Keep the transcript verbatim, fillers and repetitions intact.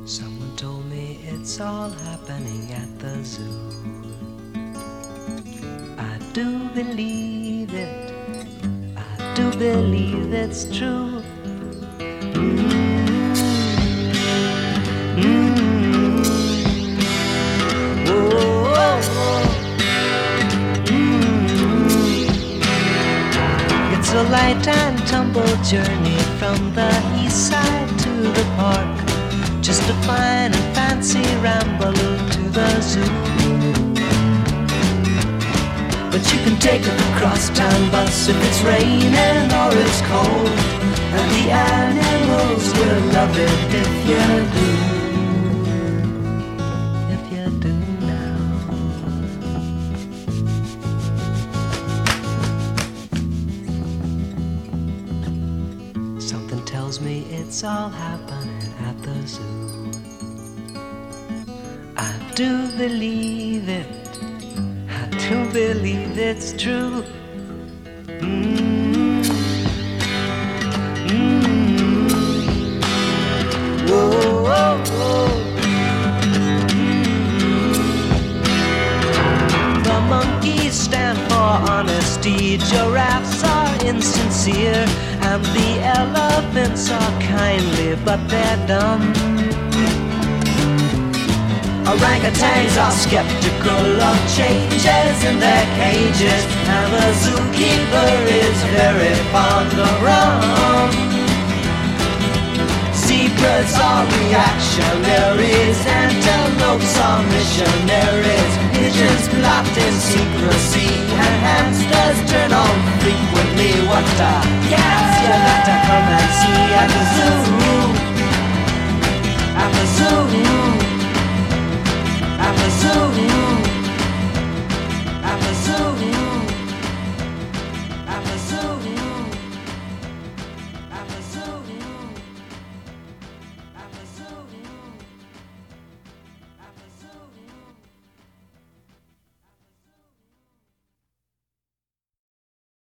Someone told me it's all happening at the zoo. I do believe it, I do believe it's true. Mm-hmm. Mm-hmm. Whoa, whoa, whoa. Mm-hmm. It's a light and tumble journey from the east side to the park. Just a fine and fancy ramble to the zoo. But you can take a crosstown bus if it's raining or it's cold, and the animals will love it if you do. If you do now. Something tells me it's all happening at the zoo. I do believe it, I do believe it's true. Mm-hmm. Mm-hmm. Whoa, whoa, whoa. Mm-hmm. The monkeys stand for honesty, giraffes are insincere, and the elephants are kindly, but they're dumb. Orangutans are skeptical of changes in their cages, and the zookeeper is very fond of rum. Zebras are reactionaries, antelopes are missionaries, pigeons plot in secrecy, and hamsters turn on frequently. What a gas you got to come and see at the zoo.